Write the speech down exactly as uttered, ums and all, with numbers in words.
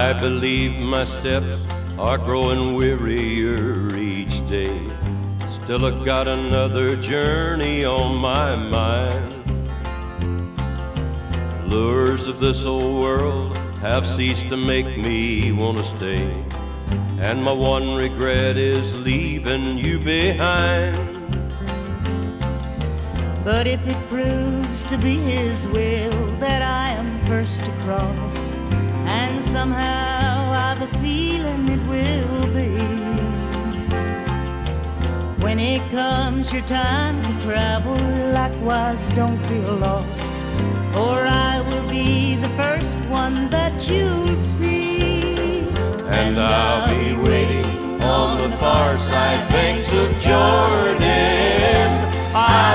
I believe my steps are growing wearier each day. Still I got another journey on my mind. Lures of this old world have ceased to make me want to stay, and my one regret is leaving you behind. But if it proves to be His will that I am first to cross, and somehow I've a feeling it will be, when it comes your time to travel, likewise don't feel lost, for I will be the first one that you'll see. And I'll be waiting on the far side banks of Jordan. I